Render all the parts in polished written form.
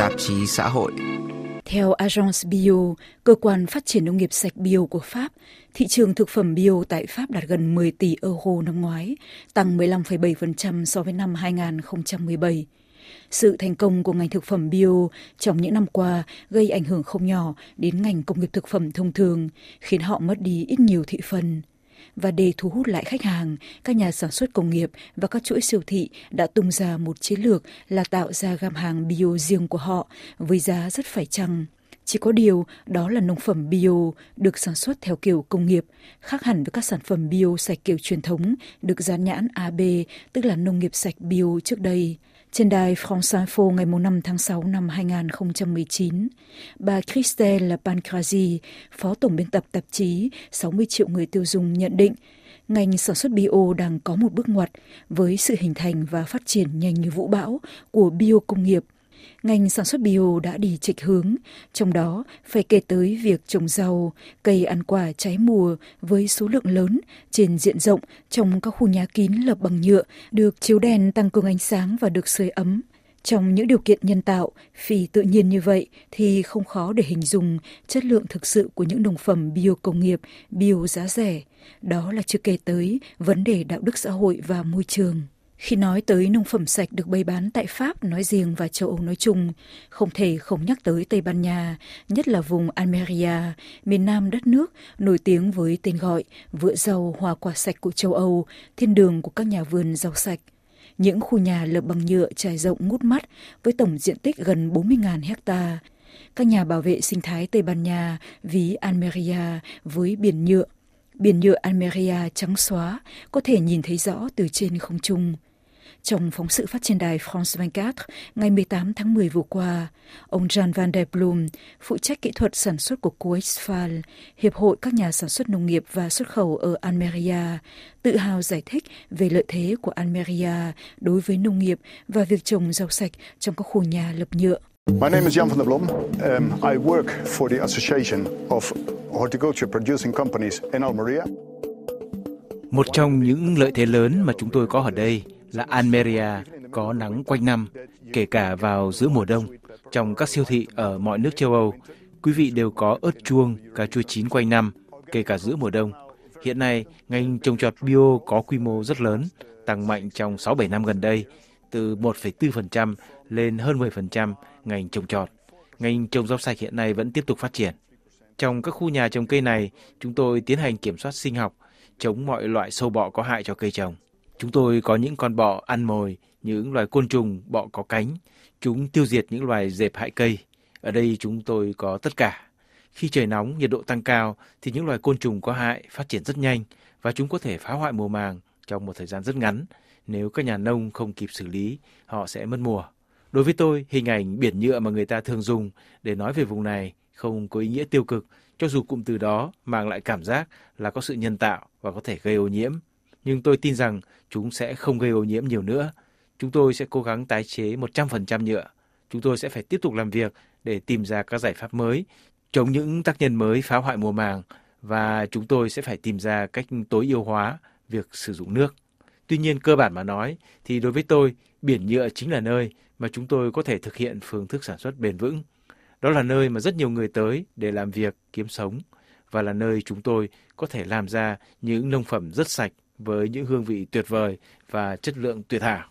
tạp chí xã hội. Theo Agence Bio, cơ quan phát triển nông nghiệp sạch bio của Pháp, thị trường thực phẩm bio tại Pháp đạt gần 10 tỷ euro năm ngoái, tăng 15,7% so với năm 2017. Sự thành công của ngành thực phẩm bio trong những năm qua gây ảnh hưởng không nhỏ đến ngành công nghiệp thực phẩm thông thường, khiến họ mất đi ít nhiều thị phần. Và để thu hút lại khách hàng, các nhà sản xuất công nghiệp và các chuỗi siêu thị đã tung ra một chiến lược là tạo ra gam hàng bio riêng của họ với giá rất phải chăng. Chỉ có điều đó là nông phẩm bio được sản xuất theo kiểu công nghiệp, khác hẳn với các sản phẩm bio sạch kiểu truyền thống được dán nhãn AB, tức là nông nghiệp sạch bio trước đây. Trên đài France Info ngày 5 tháng 6 năm 2019, bà Christelle Pancrazi, phó tổng biên tập tạp chí 60 triệu người tiêu dùng nhận định, ngành sản xuất bio đang có một bước ngoặt với sự hình thành và phát triển nhanh như vũ bão của bio công nghiệp. Ngành sản xuất bio đã đi chệch hướng, trong đó phải kể tới việc trồng rau, cây ăn quả trái mùa với số lượng lớn trên diện rộng trong các khu nhà kín lợp bằng nhựa, được chiếu đèn tăng cường ánh sáng và được sưởi ấm. Trong những điều kiện nhân tạo, phi tự nhiên như vậy thì không khó để hình dung chất lượng thực sự của những nông phẩm bio công nghiệp, bio giá rẻ. Đó là chưa kể tới vấn đề đạo đức xã hội và môi trường. Khi nói tới nông phẩm sạch được bày bán tại Pháp nói riêng và châu Âu nói chung, không thể không nhắc tới Tây Ban Nha, nhất là vùng Almeria, miền nam đất nước, nổi tiếng với tên gọi vựa rau hoa quả sạch của châu Âu, thiên đường của các nhà vườn rau sạch. Những khu nhà lợp bằng nhựa trải rộng ngút mắt với tổng diện tích gần 40.000 hecta. Các nhà bảo vệ sinh thái Tây Ban Nha ví Almeria với biển nhựa. Biển nhựa Almeria trắng xóa, có thể nhìn thấy rõ từ trên không trung. Trong phóng sự phát trên đài France 24 ngày 18 tháng 10 vừa qua, ông Jan van der Blom, phụ trách kỹ thuật sản xuất của Coexfal, Hiệp hội các nhà sản xuất nông nghiệp và xuất khẩu ở Almeria, tự hào giải thích về lợi thế của Almeria đối với nông nghiệp và việc trồng rau sạch trong các khu nhà lợp nhựa. My name is Jan van der Blom. I work for the Association of Horticulture Producing Companies in Almeria. Một trong những lợi thế lớn mà chúng tôi có ở đây là Almeria có nắng quanh năm, kể cả vào giữa mùa đông. Trong các siêu thị ở mọi nước châu Âu, quý vị đều có ớt chuông, cà chua chín quanh năm, kể cả giữa mùa đông. Hiện nay, ngành trồng trọt bio có quy mô rất lớn, tăng mạnh trong 6-7 năm gần đây, từ 1,4% lên hơn 10% ngành trồng trọt. Ngành trồng rau sạch hiện nay vẫn tiếp tục phát triển. Trong các khu nhà trồng cây này, chúng tôi tiến hành kiểm soát sinh học, chống mọi loại sâu bọ có hại cho cây trồng. Chúng tôi có những con bọ ăn mồi, những loài côn trùng, bọ có cánh. Chúng tiêu diệt những loài dẹp hại cây. Ở đây chúng tôi có tất cả. Khi trời nóng, nhiệt độ tăng cao, thì những loài côn trùng có hại phát triển rất nhanh và chúng có thể phá hoại mùa màng trong một thời gian rất ngắn. Nếu các nhà nông không kịp xử lý, họ sẽ mất mùa. Đối với tôi, hình ảnh biển nhựa mà người ta thường dùng để nói về vùng này không có ý nghĩa tiêu cực, cho dù cụm từ đó mang lại cảm giác là có sự nhân tạo và có thể gây ô nhiễm. Nhưng tôi tin rằng chúng sẽ không gây ô nhiễm nhiều nữa. Chúng tôi sẽ cố gắng tái chế 100% nhựa. Chúng tôi sẽ phải tiếp tục làm việc để tìm ra các giải pháp mới, chống những tác nhân mới phá hoại mùa màng, và chúng tôi sẽ phải tìm ra cách tối ưu hóa việc sử dụng nước. Tuy nhiên, cơ bản mà nói, thì đối với tôi, biển nhựa chính là nơi mà chúng tôi có thể thực hiện phương thức sản xuất bền vững. Đó là nơi mà rất nhiều người tới để làm việc, kiếm sống, và là nơi chúng tôi có thể làm ra những nông phẩm rất sạch với những hương vị tuyệt vời và chất lượng tuyệt hảo.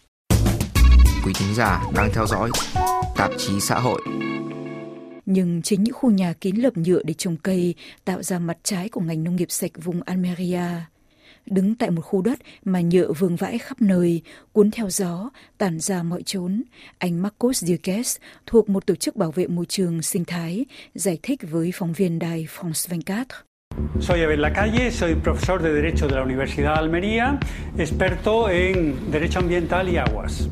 Quý thính giả đang theo dõi tạp chí xã hội. Nhưng chính những khu nhà kín lợp nhựa để trồng cây tạo ra mặt trái của ngành nông nghiệp sạch vùng Almeria. Đứng tại một khu đất mà nhựa vương vãi khắp nơi, cuốn theo gió, tản ra mọi chốn, anh Marcos Duques thuộc một tổ chức bảo vệ môi trường sinh thái giải thích với phóng viên đài France 24. Soy Abel Lacalle, soy profesor de Derecho de la Universidad de Almería, experto en Derecho Ambiental y Aguas.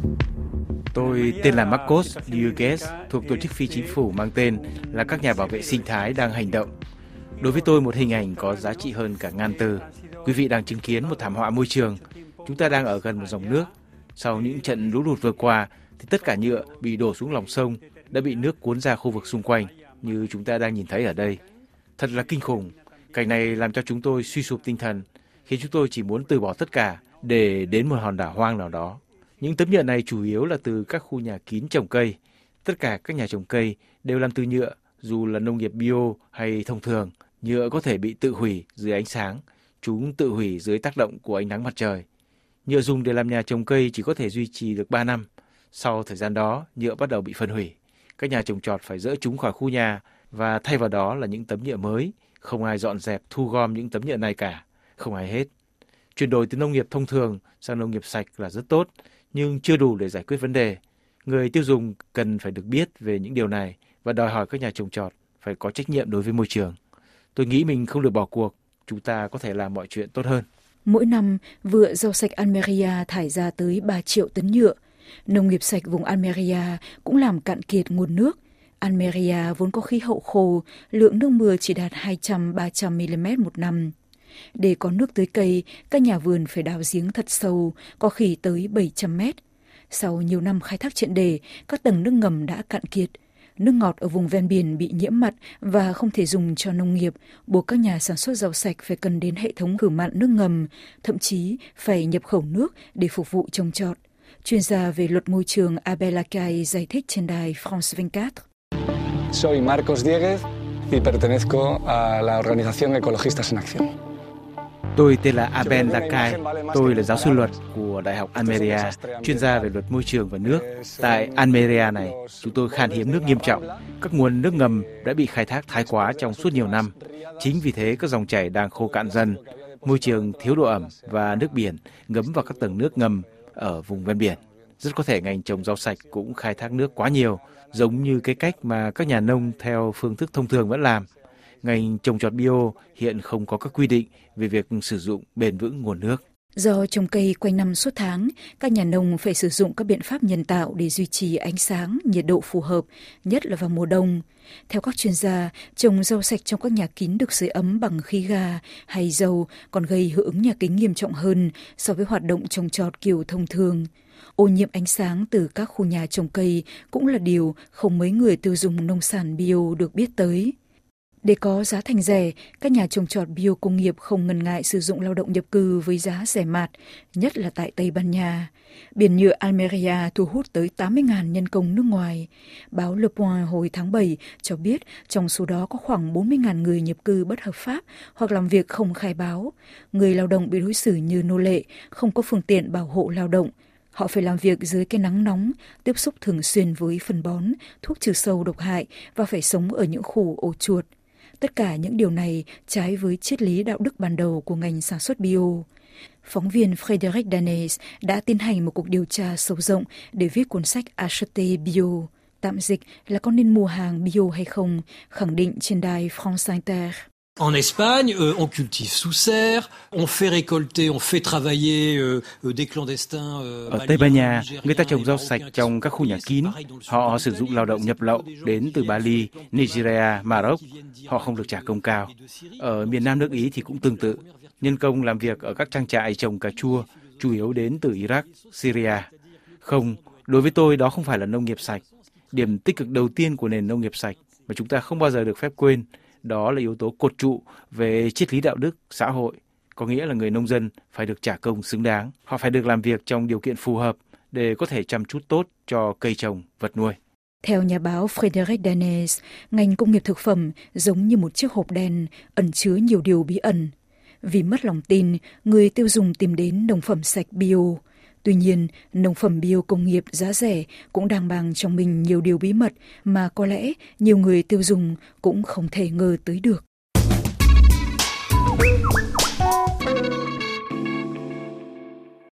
Tôi tên là Marcos Duques, thuộc tổ chức phi chính phủ mang tên là các nhà bảo vệ sinh thái đang hành động. Đối với tôi, một hình ảnh có giá trị hơn cả ngàn từ. Quý vị đang chứng kiến một thảm họa môi trường. Chúng ta đang ở gần một dòng nước. Sau những trận lũ lụt vừa qua, thì tất cả nhựa bị đổ xuống lòng sông đã bị nước cuốn ra khu vực xung quanh, như chúng ta đang nhìn thấy ở đây. Thật là kinh khủng. Cảnh này làm cho chúng tôi suy sụp tinh thần, khiến chúng tôi chỉ muốn từ bỏ tất cả để đến một hòn đảo hoang nào đó. Những tấm nhựa này chủ yếu là từ các khu nhà kín trồng cây. Tất cả các nhà trồng cây đều làm từ nhựa, dù là nông nghiệp bio hay thông thường. Nhựa có thể bị tự hủy dưới ánh sáng, chúng tự hủy dưới tác động của ánh nắng mặt trời. Nhựa dùng để làm nhà trồng cây chỉ có thể duy trì được 3 năm. Sau thời gian đó, nhựa bắt đầu bị phân hủy. Các nhà trồng trọt phải dỡ chúng khỏi khu nhà và thay vào đó là những tấm nhựa mới. Không ai dọn dẹp thu gom những tấm nhựa này cả, không ai hết. Chuyển đổi từ nông nghiệp thông thường sang nông nghiệp sạch là rất tốt, nhưng chưa đủ để giải quyết vấn đề. Người tiêu dùng cần phải được biết về những điều này và đòi hỏi các nhà trồng trọt phải có trách nhiệm đối với môi trường. Tôi nghĩ mình không được bỏ cuộc, chúng ta có thể làm mọi chuyện tốt hơn. Mỗi năm, vựa rau sạch Almeria thải ra tới 3 triệu tấn nhựa. Nông nghiệp sạch vùng Almeria cũng làm cạn kiệt nguồn nước. Almeria vốn có khí hậu khô, lượng nước mưa chỉ đạt 200-300 mm một năm. Để có nước tưới cây, các nhà vườn phải đào giếng thật sâu, có khi tới 700 mét. Sau nhiều năm khai thác triệt để, các tầng nước ngầm đã cạn kiệt. Nước ngọt ở vùng ven biển bị nhiễm mặn và không thể dùng cho nông nghiệp, buộc các nhà sản xuất rau sạch phải cần đến hệ thống khử mặn nước ngầm, thậm chí phải nhập khẩu nước để phục vụ trồng trọt. Chuyên gia về luật môi trường Abel Acay giải thích trên đài France 24. Soy Marcos Dieguez y pertenezco a la organización Ecologistas en Acción. Tôi tên là Abel Acay, tôi là giáo sư luật của Đại học Almeria, chuyên gia về luật môi trường và nước. Tại Almeria này, chúng tôi khan hiếm nước nghiêm trọng. Các nguồn nước ngầm đã bị khai thác thái quá trong suốt nhiều năm. Chính vì thế các dòng chảy đang khô cạn dần, môi trường thiếu độ ẩm và nước biển ngấm vào các tầng nước ngầm ở vùng ven biển. Rất có thể ngành trồng rau sạch cũng khai thác nước quá nhiều, giống như cái cách mà các nhà nông theo phương thức thông thường vẫn làm. Ngành trồng trọt bio hiện không có các quy định về việc sử dụng bền vững nguồn nước. Do trồng cây quanh năm suốt tháng, các nhà nông phải sử dụng các biện pháp nhân tạo để duy trì ánh sáng, nhiệt độ phù hợp, nhất là vào mùa đông. Theo các chuyên gia, trồng rau sạch trong các nhà kín được sưởi ấm bằng khí ga hay dầu còn gây hiệu ứng nhà kính nghiêm trọng hơn so với hoạt động trồng trọt kiểu thông thường. Ô nhiễm ánh sáng từ các khu nhà trồng cây cũng là điều không mấy người tiêu dùng nông sản bio được biết tới. Để có giá thành rẻ, các nhà trồng trọt bio công nghiệp không ngần ngại sử dụng lao động nhập cư với giá rẻ mạt, nhất là tại Tây Ban Nha. Biển nhựa Almeria thu hút tới 80.000 nhân công nước ngoài. Báo Le Point hồi tháng 7 cho biết trong số đó có khoảng 40.000 người nhập cư bất hợp pháp hoặc làm việc không khai báo. Người lao động bị đối xử như nô lệ, không có phương tiện bảo hộ lao động. Họ phải làm việc dưới cái nắng nóng, tiếp xúc thường xuyên với phân bón, thuốc trừ sâu độc hại và phải sống ở những khu ổ chuột. Tất cả những điều này trái với triết lý đạo đức ban đầu của ngành sản xuất bio. Phóng viên Frédéric Danes đã tiến hành một cuộc điều tra sâu rộng để viết cuốn sách Acheter bio, tạm dịch là có nên mua hàng bio hay không, khẳng định trên đài France Inter. En Espagne, on cultive sous serre, on fait récolter, on fait travailler des clandestins. Ở Tây Ban Nha, người ta trồng rau sạch trong các khu nhà kín. Họ sử dụng lao động nhập lậu đến từ Bali, Nigeria, Maroc. Họ không được trả công cao. Ở miền Nam nước Ý thì cũng tương tự. Nhân công làm việc ở các trang trại trồng cà chua, chủ yếu đến từ Iraq, Syria. Không, đối với tôi đó không phải là nông nghiệp sạch. Điểm tích cực đầu tiên của nền nông nghiệp sạch mà chúng ta không bao giờ được phép quên, đó là yếu tố cột trụ về triết lý đạo đức xã hội, có nghĩa là người nông dân phải được trả công xứng đáng. Họ phải được làm việc trong điều kiện phù hợp để có thể chăm chút tốt cho cây trồng, vật nuôi. Theo nhà báo Frédéric Danes, ngành công nghiệp thực phẩm giống như một chiếc hộp đen ẩn chứa nhiều điều bí ẩn. Vì mất lòng tin, người tiêu dùng tìm đến nông phẩm sạch bio. Tuy nhiên, nông phẩm bio công nghiệp giá rẻ cũng đang mang trong mình nhiều điều bí mật mà có lẽ nhiều người tiêu dùng cũng không thể ngờ tới được.